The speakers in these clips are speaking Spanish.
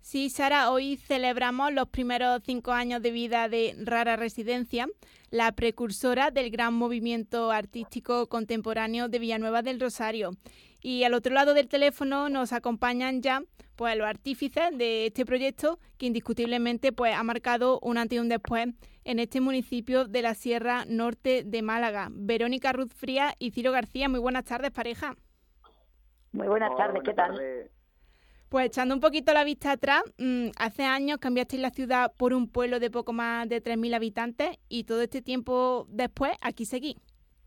Sí, Sara, hoy celebramos los primeros 5 años de vida de Rara Residencia, la precursora del gran movimiento artístico contemporáneo de Villanueva del Rosario. Y al otro lado del teléfono nos acompañan ya pues, los artífices de este proyecto que indiscutiblemente pues, ha marcado un antes y un después en este municipio de la Sierra Norte de Málaga. Verónica Ruz Frías y Ciro García, muy buenas tardes, pareja. Muy buenas tardes, ¿qué tal? Pues echando un poquito la vista atrás, hace años cambiasteis la ciudad por un pueblo de poco más de 3.000 habitantes y todo este tiempo después aquí seguís.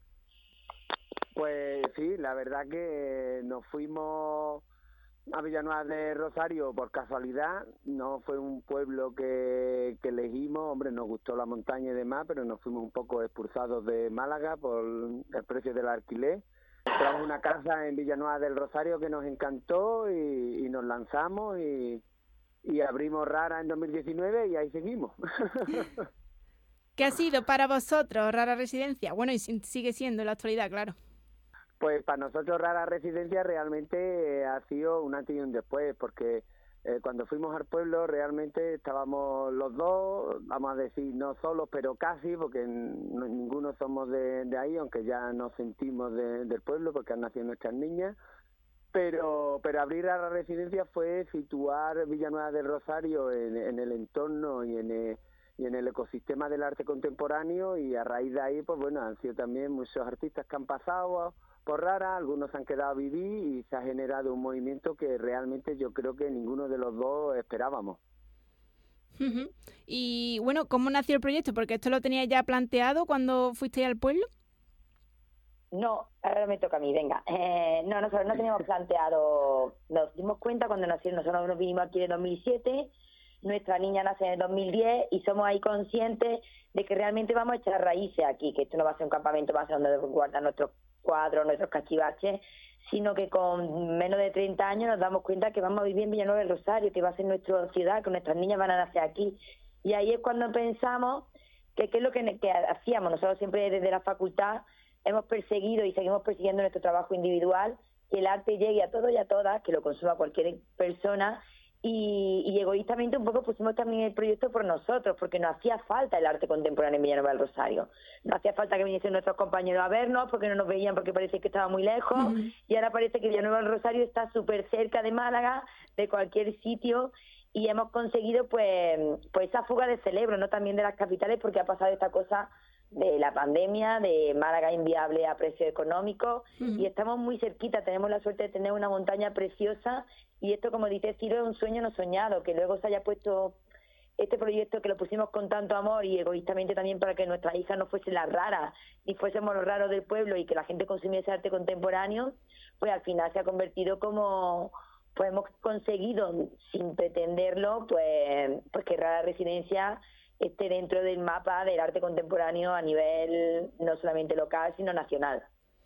Pues sí, la verdad que nos fuimos a Villanueva de Rosario por casualidad. No fue un pueblo que elegimos, hombre, nos gustó la montaña y demás, pero nos fuimos un poco expulsados de Málaga por el precio del alquiler. Encontramos una casa en Villanueva del Rosario que nos encantó y nos lanzamos y abrimos Rara en 2019 y ahí seguimos. ¿Qué ha sido para vosotros Rara Residencia? Bueno, y sigue siendo en la actualidad, claro. Pues para nosotros Rara Residencia realmente ha sido un antes y un después, porque cuando fuimos al pueblo realmente estábamos los dos, vamos a decir, no solos, pero casi, porque ninguno somos de ahí, aunque ya nos sentimos del pueblo, porque han nacido nuestras niñas. Pero abrir Rara Residencia fue situar Villanueva del Rosario en el entorno y en el ecosistema del arte contemporáneo, y a raíz de ahí, pues bueno, han sido también muchos artistas que han pasado por Rara, algunos han quedado a vivir y se ha generado un movimiento que realmente yo creo que ninguno de los dos esperábamos. Uh-huh. Y bueno, ¿cómo nació el proyecto? Porque esto lo teníais ya planteado cuando fuisteis al pueblo. No, ahora me toca a mí, venga. No, nosotros no teníamos planteado, nos dimos cuenta cuando nacieron, nosotros nos vinimos aquí en 2007, nuestra niña nace en el 2010 y somos ahí conscientes de que realmente vamos a echar raíces aquí, que esto no va a ser un campamento, va a ser donde guardar nuestros cuadros, nuestros cachivaches, sino que con menos de 30 años nos damos cuenta que vamos a vivir en Villanueva del Rosario, que va a ser nuestra ciudad, que nuestras niñas van a nacer aquí. Y ahí es cuando pensamos que qué es lo que hacíamos. Nosotros siempre desde la facultad hemos perseguido y seguimos persiguiendo nuestro trabajo individual, que el arte llegue a todos y a todas, que lo consuma cualquier persona, y egoístamente un poco pusimos también el proyecto por nosotros, porque nos hacía falta el arte contemporáneo en Villanueva del Rosario. No hacía falta que viniesen nuestros compañeros a vernos, porque no nos veían, porque parece que estaba muy lejos, y ahora parece que Villanueva del Rosario está súper cerca de Málaga, de cualquier sitio, y hemos conseguido pues esa fuga de cerebro, no también de las capitales, porque ha pasado esta cosa de la pandemia, de Málaga inviable a precio económico, y estamos muy cerquita, tenemos la suerte de tener una montaña preciosa, y esto, como dice Ciro, es un sueño no soñado, que luego se haya puesto este proyecto, que lo pusimos con tanto amor y egoístamente también para que nuestras hijas no fuesen las raras, ni fuésemos los raros del pueblo, y que la gente consumiese arte contemporáneo, pues al final se ha convertido como, pues hemos conseguido, sin pretenderlo, pues que Rara Residencia esté dentro del mapa del arte contemporáneo a nivel no solamente local, sino nacional.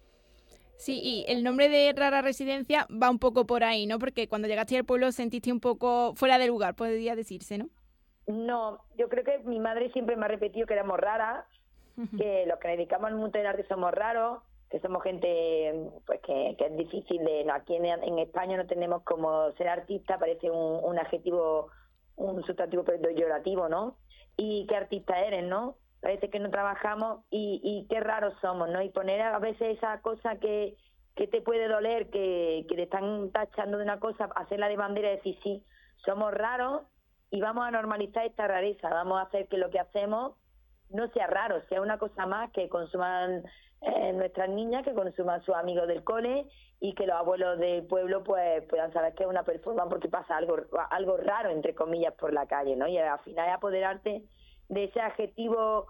Sí, y el nombre de Rara Residencia va un poco por ahí, ¿no? Porque cuando llegaste al pueblo sentiste un poco fuera de lugar, podría decirse, ¿no? No, yo creo que mi madre siempre me ha repetido que éramos raras, que los que nos dedicamos al mundo del arte somos raros, que somos gente pues que es difícil de... Aquí en España no tenemos como ser artista, parece un adjetivo, un sustantivo peyorativo, ¿no? Y qué artista eres, ¿no? Parece que no trabajamos y qué raros somos, ¿no? Y poner a veces esa cosa que te puede doler, que te están tachando de una cosa, hacerla de bandera y decir sí, somos raros y vamos a normalizar esta rareza, vamos a hacer que lo que hacemos no sea raro, sea una cosa más que consuman nuestras niñas, que consuman sus amigos del cole, y que los abuelos del pueblo pues puedan saber que es una performance porque pasa algo raro, entre comillas, por la calle, ¿no? Y al final es apoderarte de ese adjetivo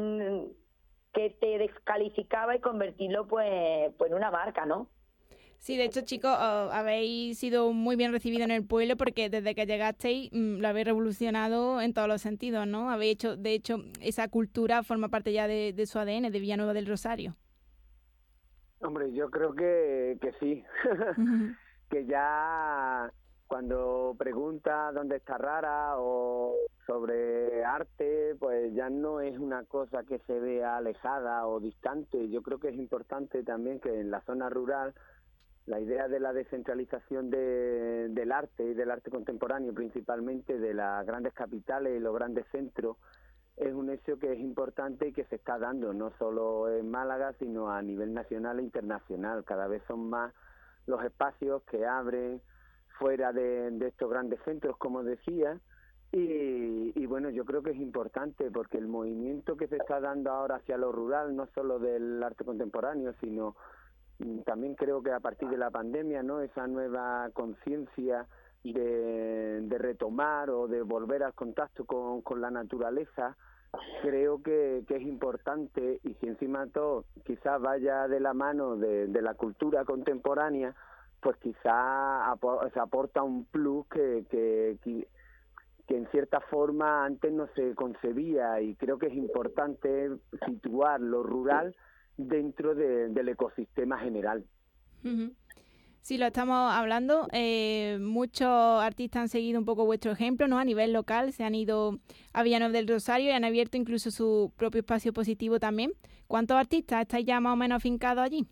que te descalificaba y convertirlo pues en una marca, ¿no? Sí, de hecho, chicos, habéis sido muy bien recibidos en el pueblo porque desde que llegasteis lo habéis revolucionado en todos los sentidos, ¿no? Habéis hecho, de hecho, esa cultura forma parte ya de su ADN, de Villanueva del Rosario. Hombre, yo creo que sí, que ya cuando pregunta dónde está Rara o sobre arte, pues ya no es una cosa que se vea alejada o distante. Yo creo que es importante también que en la zona rural la idea de la descentralización del arte y del arte contemporáneo, principalmente de las grandes capitales y los grandes centros, es un hecho que es importante y que se está dando, no solo en Málaga, sino a nivel nacional e internacional. Cada vez son más los espacios que abren fuera de estos grandes centros, como decía, y bueno, yo creo que es importante porque el movimiento que se está dando ahora hacia lo rural, no solo del arte contemporáneo, sino también creo que a partir de la pandemia, ¿no? Esa nueva conciencia de retomar o de volver al contacto con la naturaleza, creo que es importante, y si encima todo quizás vaya de la mano de la cultura contemporánea, pues quizás se aporta un plus que en cierta forma antes no se concebía, y creo que es importante situar lo rural dentro del ecosistema general. Uh-huh. Sí, lo estamos hablando. Muchos artistas han seguido un poco vuestro ejemplo, ¿no? A nivel local, se han ido a Villanueva del Rosario y han abierto incluso su propio espacio expositivo también. ¿Cuántos artistas estáis ya más o menos afincados allí?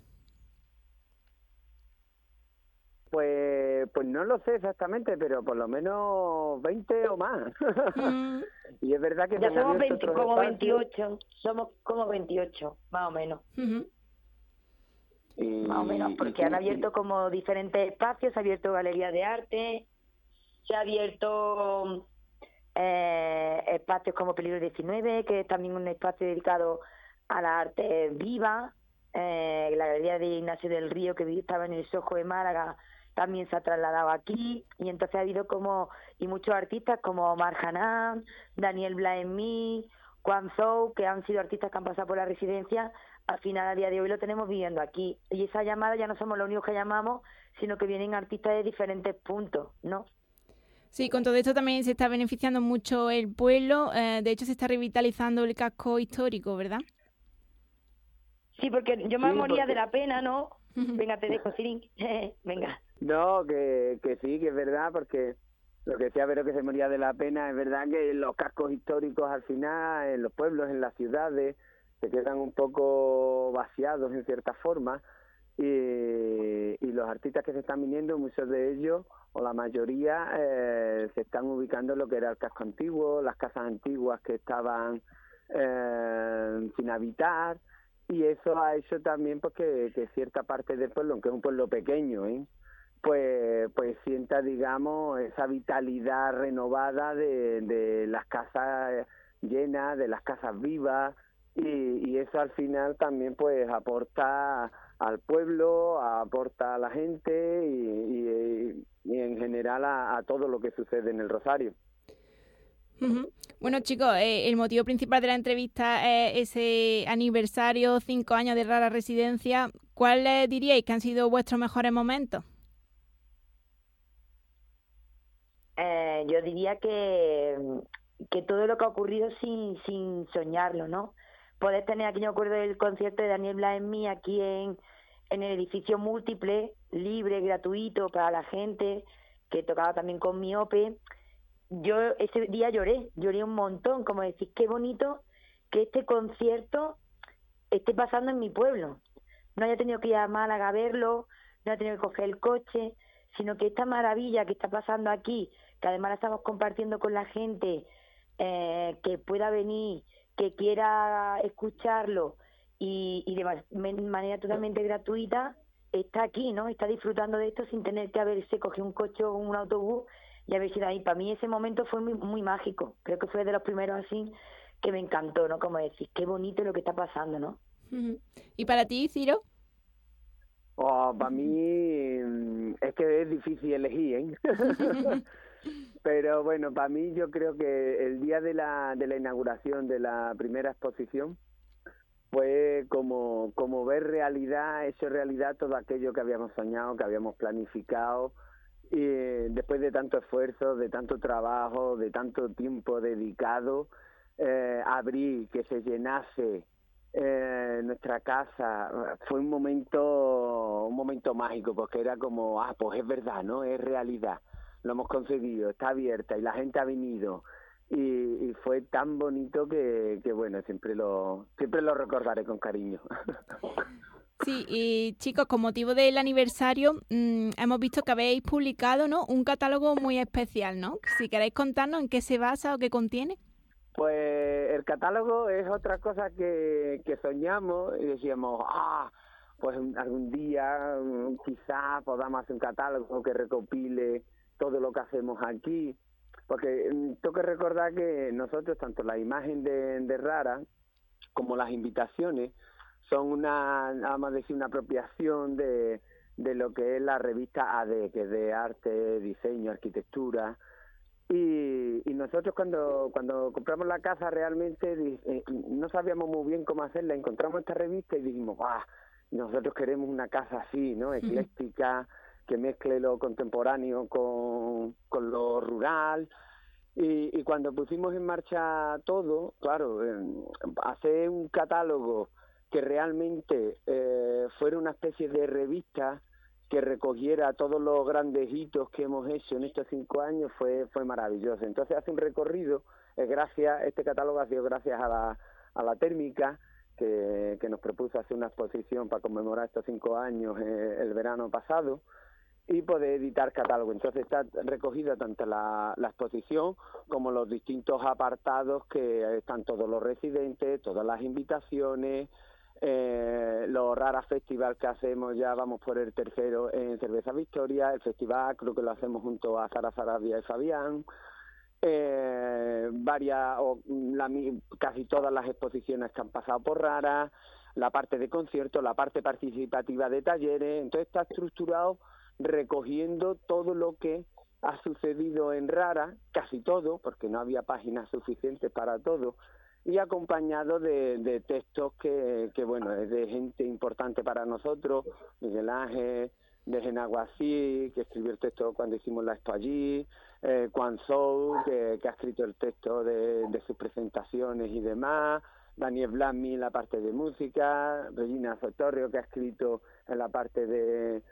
Pues no lo sé exactamente, pero por lo menos 20 o más. Y es verdad que ya somos 28, somos como 28, más o menos. Uh-huh. Más o menos, porque han abierto como diferentes espacios, se ha abierto galerías de arte, se ha abierto espacios como Peligro 19, que es también un espacio dedicado a la arte viva, la galería de Ignacio del Río, que estaba en el Soho de Málaga, también se ha trasladado aquí, y entonces ha habido y muchos artistas como Omar Hanan, Daniel Blaemí, Juan Zhou, que han sido artistas que han pasado por la residencia. Al final, a día de hoy lo tenemos viviendo aquí, y esa llamada ya no somos los únicos que llamamos, sino que vienen artistas de diferentes puntos, ¿no? Sí, con todo esto también se está beneficiando mucho el pueblo, de hecho se está revitalizando el casco histórico, ¿verdad? Sí, porque yo me moría de la pena, ¿no? Venga, te dejo, Sirín. Venga. No, que sí, que es verdad, porque lo que decía Vero, que se moría de la pena, es verdad que los cascos históricos al final, en los pueblos, en las ciudades, se quedan un poco vaciados en cierta forma, y los artistas que se están viniendo, muchos de ellos, o la mayoría, se están ubicando en lo que era el casco antiguo, las casas antiguas que estaban sin habitar, y eso ha hecho también pues que cierta parte del pueblo, aunque es un pueblo pequeño, pues sienta, digamos, esa vitalidad renovada de las casas llenas, de las casas vivas, y eso al final también pues aporta al pueblo, aporta a la gente y en general a todo lo que sucede en el Rosario. Uh-huh. Bueno, chicos, el motivo principal de la entrevista es ese aniversario, 5 años de Rara Residencia. ¿Cuáles diríais que han sido vuestros mejores momentos? Yo diría que todo lo que ha ocurrido sin soñarlo, ¿no? Poder tener, aquí yo me acuerdo del concierto de Daniel Blaemí aquí en el edificio Múltiple, libre, gratuito para la gente, que tocaba también con Miope. Yo ese día lloré un montón, como decir, qué bonito que este concierto esté pasando en mi pueblo. No haya tenido que ir a Málaga a verlo, no haya tenido que coger el coche, sino que esta maravilla que está pasando aquí, que además la estamos compartiendo con la gente, que pueda venir, que quiera escucharlo y de manera totalmente gratuita, está aquí, ¿no? Está disfrutando de esto sin tener que haberse cogido un coche o un autobús y haber sido ahí. Para mí ese momento fue muy, muy mágico. Creo que fue de los primeros así que me encantó, ¿no? Como decir, qué bonito lo que está pasando, ¿no? ¿Y para ti, Ciro? Para mí es que es difícil elegir, Pero bueno, para mí yo creo que el día de la inauguración de la primera exposición fue como ver hecho realidad todo aquello que habíamos soñado, que habíamos planificado, y después de tanto esfuerzo, de tanto trabajo, de tanto tiempo dedicado, abrir, que se llenase nuestra casa, fue un momento mágico, porque era como, pues es verdad, ¿no? Es realidad, lo hemos conseguido, está abierta y la gente ha venido, y fue tan bonito que bueno, siempre lo recordaré con cariño. Sí, y chicos, con motivo del aniversario, hemos visto que habéis publicado, ¿no?, un catálogo muy especial, ¿no? Si queréis contarnos en qué se basa o qué contiene. Pues el catálogo es otra cosa que soñamos y decíamos, pues algún día quizás podamos hacer un catálogo que recopile todo lo que hacemos aquí, porque tengo que recordar que nosotros, tanto la imagen de Rara como las invitaciones, son vamos a decir, una apropiación de lo que es la revista AD, que es de arte, diseño, arquitectura. Y nosotros cuando compramos la casa realmente no sabíamos muy bien cómo hacerla. Encontramos esta revista y dijimos, nosotros queremos una casa así, ¿no? Ecléctica, que mezcle lo contemporáneo con lo rural. Y cuando pusimos en marcha todo, claro, hacer un catálogo que realmente fuera una especie de revista que recogiera todos los grandes hitos que hemos hecho en estos 5 años fue maravilloso. Entonces hace un recorrido, este catálogo ha sido gracias a la térmica, que nos propuso hacer una exposición para conmemorar estos 5 años el verano pasado, y poder editar catálogo. Entonces está recogida tanto la exposición como los distintos apartados que están todos los residentes, todas las invitaciones, los Rara Festival que hacemos, ya vamos por el tercero en Cerveza Victoria, el festival creo que lo hacemos junto a Sara Sarabia y Fabián, casi todas las exposiciones que han pasado por Rara, la parte de conciertos, la parte participativa de talleres. Entonces está estructurado recogiendo todo lo que ha sucedido en Rara, casi todo, porque no había páginas suficientes para todo, y acompañado de textos que bueno, es de gente importante para nosotros, Miguel Ángel de Genaguasí, que escribió el texto cuando hicimos la expo allí, Juan Sou, que ha escrito el texto de sus presentaciones y demás, Daniel Blasmi en la parte de música, Regina Sotorrio, que ha escrito en la parte de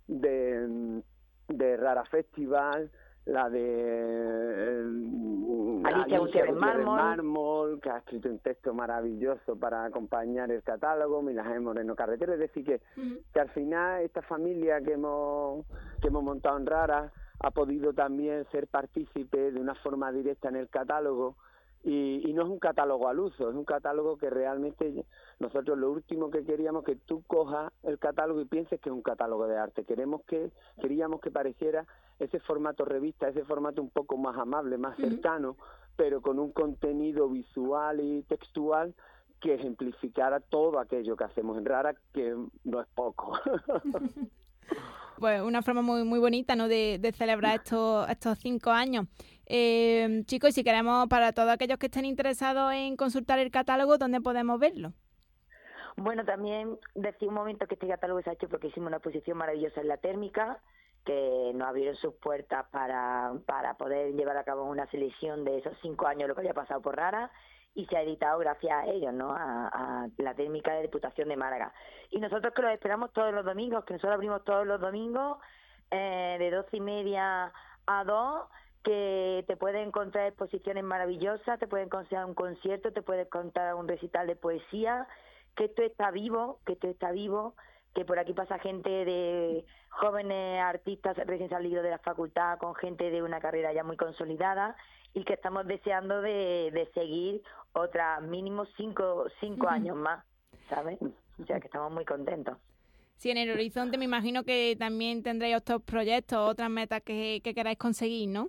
Rara Festival, la de Alicia Gutiérrez Mármol, que ha escrito un texto maravilloso para acompañar el catálogo, Milaje Moreno Carretero. Es decir, que al final esta familia que hemos montado en Rara ha podido también ser partícipe de una forma directa en el catálogo. Y no es un catálogo al uso, es un catálogo que realmente nosotros lo último que queríamos que tú cojas el catálogo y pienses que es un catálogo de arte. Queríamos que pareciera ese formato revista, ese formato un poco más amable, más cercano, pero con un contenido visual y textual que ejemplificara todo aquello que hacemos en Rara, que no es poco. Pues una forma muy, muy bonita, ¿no?, de celebrar estos 5 años. Chicos, y si queremos, para todos aquellos que estén interesados en consultar el catálogo, ¿dónde podemos verlo? Bueno, también decía un momento que este catálogo se ha hecho porque hicimos una exposición maravillosa en la térmica, que nos abrieron sus puertas para poder llevar a cabo una selección de esos 5 años, lo que había pasado por Rara, y se ha editado gracias a ellos, ¿no?, a la técnica de Diputación de Málaga. Y nosotros que los esperamos todos los domingos, que nosotros abrimos todos los domingos de 12:30 a 2, que te puedes encontrar exposiciones maravillosas, te puedes encontrar un concierto, te puedes encontrar un recital de poesía, que esto está vivo, que por aquí pasa gente de jóvenes artistas recién salidos de la facultad con gente de una carrera ya muy consolidada y que estamos deseando de seguir otras mínimo 5 años más, ¿sabes? O sea que estamos muy contentos. Sí, en el horizonte me imagino que también tendréis otros proyectos, otras metas que queráis conseguir, ¿no?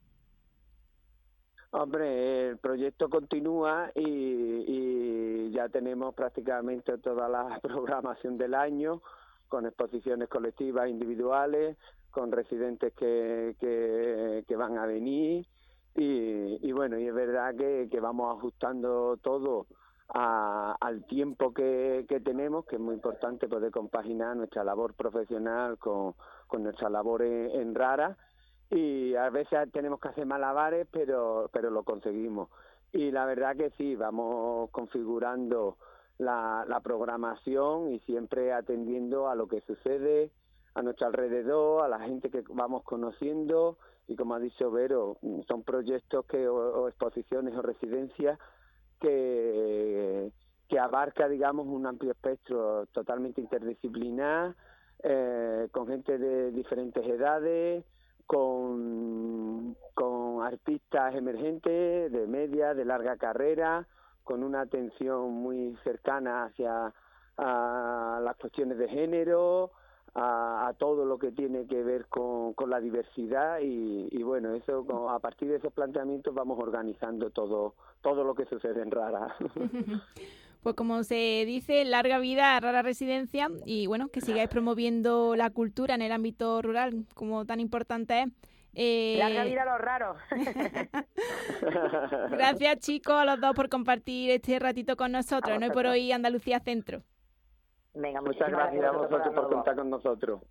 Hombre, el proyecto continúa y ya tenemos prácticamente toda la programación del año, con exposiciones colectivas e individuales, con residentes que van a venir y bueno, y es verdad que vamos ajustando todo al tiempo que tenemos, que es muy importante poder compaginar nuestra labor profesional con nuestra labor en Rara. Y a veces tenemos que hacer malabares, pero lo conseguimos. Y la verdad que sí, vamos configurando la programación y siempre atendiendo a lo que sucede a nuestro alrededor, a la gente que vamos conociendo, y como ha dicho Vero, son proyectos o exposiciones o residencias que que abarca, digamos, un amplio espectro totalmente interdisciplinar, con gente de diferentes edades, con artistas emergentes, de media, de larga carrera, con una atención muy cercana hacia a las cuestiones de género, a todo lo que tiene que ver con la diversidad y bueno, eso a partir de esos planteamientos vamos organizando todo lo que sucede en Rara. Pues como se dice, larga vida a Rara Residencia y bueno, que sigáis promoviendo la cultura en el ámbito rural, como tan importante es. Larga vida a los raros. Gracias, chicos, a los dos por compartir este ratito con nosotros. No es por hoy Andalucía Centro. Venga, muchas gracias a vosotros por contar con nosotros.